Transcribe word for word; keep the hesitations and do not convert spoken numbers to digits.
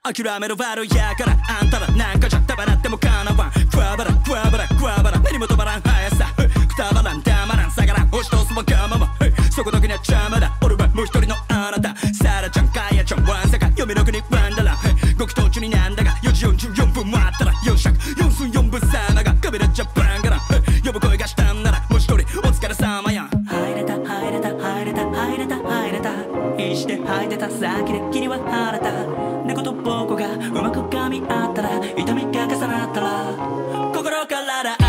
諦める悪いやからあんたらなんかじゃたばらってもかなわんクワバラクワバラクワバラ何も止まらん速さくたばらんたまらん下がらん押し通すわがままそこだけには邪魔だ俺はもう一人のあなたサラちゃんカヤちゃんワンサカ読みの国ワンダラごき途中になんだがよじよんじゅうよんぷん待ったらよん尺よん寸よん分さながカメラジャパンから呼ぶ声がしたんならもう一人お疲れ様や入れた入れた入れた入れた入れた必死で吐いてた先で君は晴れた猫と僕がうまく噛み合ったら痛みが重なったら心からだ